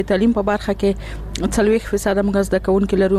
تعلیم په برخه کې 40% موږ زده کوونکي لرو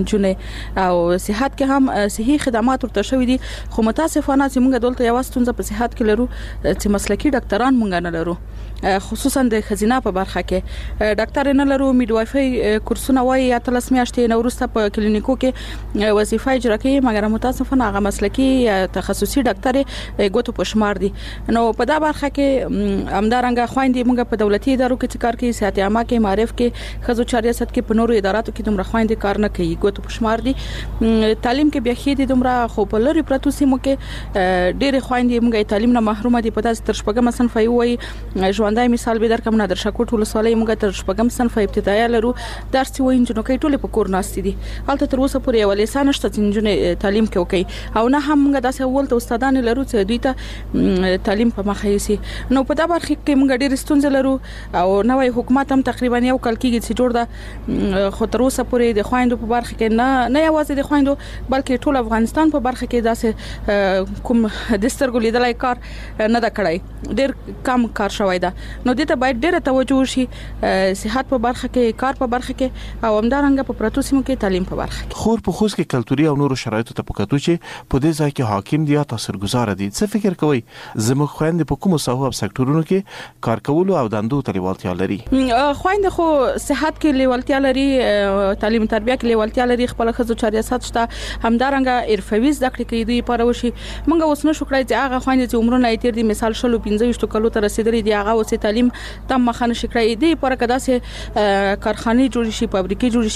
جنې او صحت کې هم صحي خدمات ورته شوې دي خو متاسفانه چې موږ دلته یو ستونزه په صحت کې لرو چې مسلکي ډاکټران موږ نه لرو خصوصا د خزینه په برخه کې ډاکټر نه لرو میډوایفي کورسونه وایي یا 3 میاشتې نو وروسته په کلینیکو کې وظیفه اجرا کوي مګر متاسفانه هغه مسلکي یا تخصصي ډاکټر ګوتو په شمار دي نو په دا برخه کې همدارنګه خويندې موږ په دولتي ادارو کې کار کوي صحت عامه کې معرف کې خزو 400 کې په نورو اداراتو کې دومره خويندې کار نه کوي ګوتو په شمار دي تعلیم کې بیا خېدي دومره خو په لری پرتو سیمو کې ډېر خويندې موږ تعلیم نه محروم دي په تاسو تر شپږم صنف وي ژوندۍ مثال به درکم نه در شکوټ ولسوالۍ موږ تر شپږم صنف ابتدایي لرو درس وي انجنونو کې ټول په کور ناست دي حالت تر اوسه پورې ولې نشته چې انجنونو تعلیم کوي او نه هم موږ داسې اول ته استادان لرو چې دوی ته تعلیم په مخه یې نو په دا برخه کې موږ ډېر ستونزې لرو او نوې حکومت هم تقریبا یو کال کېږي چې جوړ ده خو تر اوسه پورې د خويندو په برخه کې نه یوازې د خويندو بلکې ټول افغانستان په برخه کې داسې کوم د سترګو لیدلای کار نه دا کړای ډېر کم کار شوی دا نو دې ته باید ډېر توجه شي صحت په برخه کې کار په برخه کې او همدارنګه په پراتو سیمو کې تعلیم په برخه کې خور په خوځ کې کلتوري او نورو شرایطو ته پکاتو چې په دې ځای کې حاکم دي یا تاثیرګذار دي څه فکر کوي زموږ خويندې په کومو ساحو او سکتورونو کې کار کول او دندو ته لیوالتیا لري خويندې خو صحت کې لیوالتیا لري تعلیم تربیه کې لیوالتیا لري خپل خزو 400 شته همدارنګه عرفوي زده کړې کوي دوی پاره وشي موږ اوس نه شو کړای چې هغه خويندې چې عمرونه یې تیر دي مثال شلو 15 کلو ته رسیدلې دي هغه اوس تعلیم تم مخانه شي کړای دي پاره کدا سه کارخانه جوړ شي فابریکې جوړ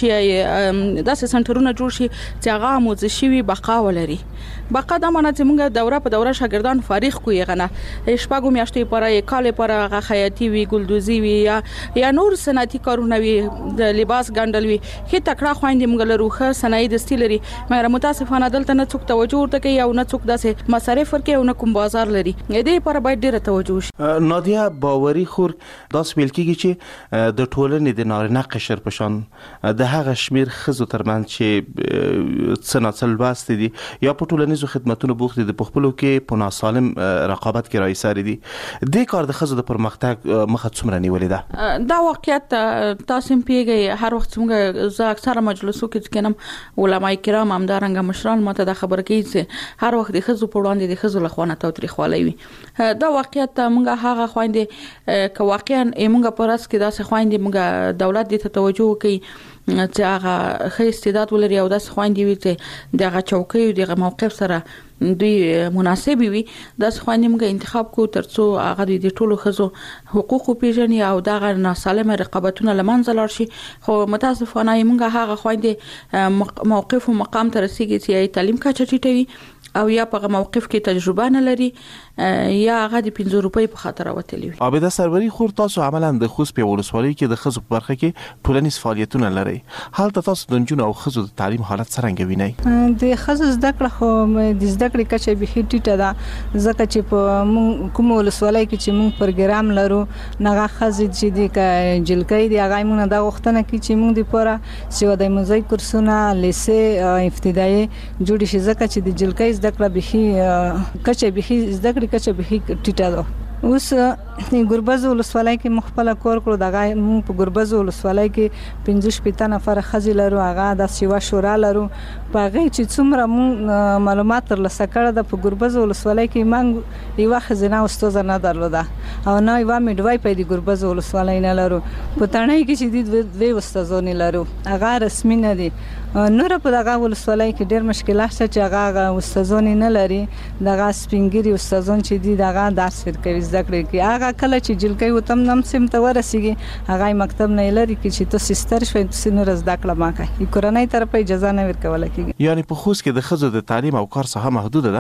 شي داسې سنټرونه جوړ شي چې هغه موزه شي بقا ولري بقا د امانت موږ دوره په دوره شاګردان فارغ کوی غنه شپږو میاشتې پاره کال پاره هغه خیاطي وی ګلدوزي وی یا نور صنعتي کارونه وی د لباس ګاندل وی هیڅ تکړه خويندې موږ لروخه صنایع د ستیل لري مګر متاسفانه دلته نه څوک توجه ورته کوي او نه څوک داسې مصارف ورکوي او نه کوم بازار لري دې لپاره باید ډیره توجه شي نادیه باوري خور داس ویل کیږي چې د ټولنې د نارینه قشر پشان د هغه شمیر خزو ترمن چې صنعتل واسطه دي یا په ټولنیزو خدماتونو بوخت دي په خپلو کې په ناسالم رقابت کې راځي دي د کار د خزو د پرمختګ مخه څومره نیولې ده دا واقعیت تاسو پیږي هر وخت موږ زه اکثره مجلسو کې کېنم علماء کرام همدارنګه مشران ماته د خبر کوي چې هر وخت د خزو په وړاندې د خزو لخوانه توتریخوالي وي دا واقعیت موږ هغه خويندې ک واقعا موږ پرس کې داسې خويندې موږ دولت دې ته توجه کوي چې هغه خې استعداد ولري او داسې خويندې وي چې دغه چوکۍ او دغه موقف سره دوی مناسب وي داسې خويندې موږ انتخاب کو ترڅو هغه د ټولو خزو حقوق پیژني او دغه ناسالمه رقابتونه لمنځه لاړ شي خو متاسفانه موږ هغه خويندې موقف او مقام ته رسیدي چې تعلیم کچه ټیټوي او یا په موقف کې تجربه نه لري یا هغه د 15 روپۍ په خاطر وتلی وي عابده سروري خور تاسو عملاً د خوست په ولسوالۍ کې د خزو په برخه کې ټولنیز فعالیتونه لري حالت تاسو د جنونو او خزو د تعلیم حالت څنګه وینئ د خزو زده کړه خو د زده کړې کچه به ټیټه ده ځکه چې په کوم ولسوالۍ کې چې موږ پروګرام لرو نغه خزې چې د جلکۍ دی هغه موږ د وختونه کې چې موږ د پوره سیو د موزیک کورسونه لیسه ابتدایي جوړ شي ځکه چې د جلکۍ زده کړه به کچه به زده کړې کچه به ټیټه ده اوس ګربز ولسوالۍ کې مخبل کور کړو دغه مون په ګربز ولسوالۍ کې 15 نفر خزي لرو هغه د سیوا شورا لرو په هغه چې څومره مون معلومات تر لاسه کړه د په ګربز ولسوالۍ کې مونږ یو خزینه استاد نه درلوده او نه یو میډوای په دې ګربز ولسوالۍ نه لرو په تڼۍ کې چې د دوی استادونه لرو هغه رسمي نه دي نور په دغه ولسوالۍ کې ډېر مشکلات شته چې هغه استادونه نه لري دغه سپینګری استادون چې دي دغه درس ورکوي زده کړې کې هغه کله چې جلکۍ وتم نم سم ته ورسیږي هغه مکتب نه لري کې چې تاسو ستر شوي تاسو نور زده کړه ما کوي کورنۍ طرف اجازه نه ورکول کېږي یعنی په خوست کې د خزو د تعلیم او کار ساحه محدوده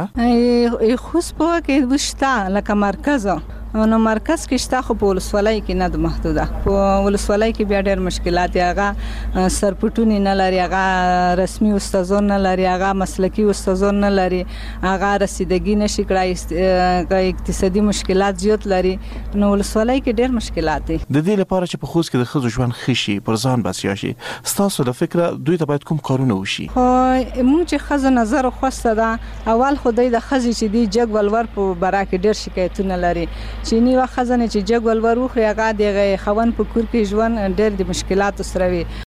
ده خوست په کې وشته لکه مرکز نو مرکز کې شته خو په ولسوالۍ کې نه د محدوده په ولسوالۍ کې بیا ډېر مشکلات هغه سرپټونی نه لري هغه رسمي استادون نه لري هغه مسلکی استادون نه لري هغه رسیدګي نشي کړای اقتصادي مشکلات زیات لري نو ولسوالۍ کې ډېر مشکلات دي د دې لپاره چې په خوست کې د خزو ژوند خشي پر ځان بسیا شي ستاسو د فکر دوی ته باید کوم کارونه وشي خو موږ چې خزو نظر خوسته ده اول خدای د خزي چې دی جګ ولور په برا کې ډېر شکایتونه لري چینی وا خزانه چې جګول ور وخري هغه د خوان په کور کې ژوند ډېر د مشکلات سره وي